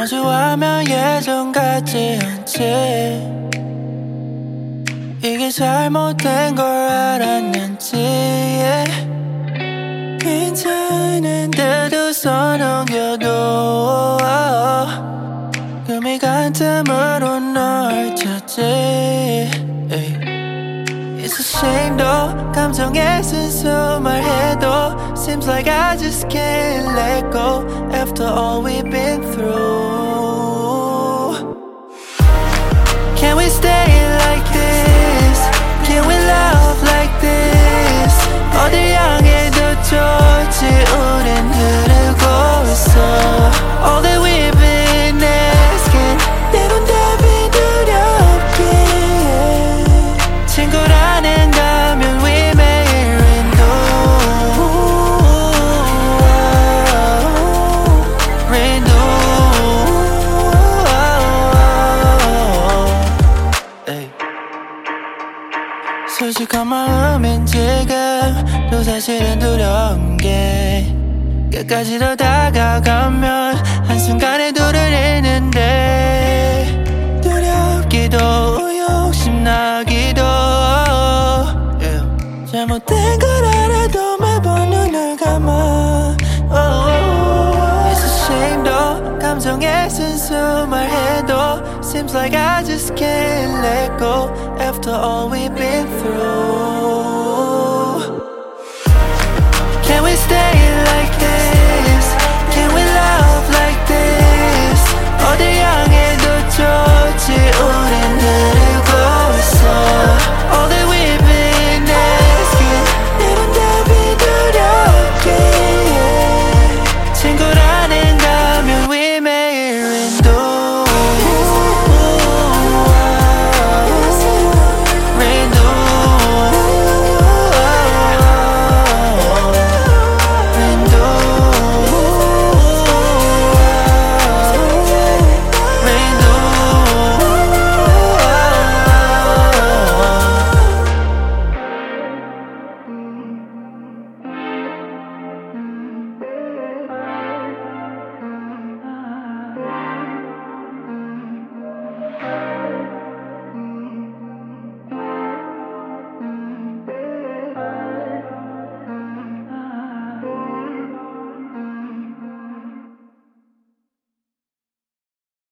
마주하면 예전 같지 않지. 이게 잘못된 걸 알았는지 괜찮은데도 손 옮겨도 금이 간 틈으로 널 찾지. It's a shame though 감정에 순수 말해도 Seems like I just can't let go After all we've been through. Can we stay like this? Can we love like this? 어딜 향해도 좋지 우린 흐르고 있어. All that we've been asking 때론 답이 두렵게 친구라는 가면 we 매일 솔직한 마음엔 지금 또 사실은 두려운 게 끝까지 더 다가가면 한순간에 둘을 잃는데 두렵기도 욕심나기도 잘못된 걸 알아도 매번 눈을 감아. It's a shame though 감정에 순수 말해도 Seems like I just can't let go After all we've been through. Can we stay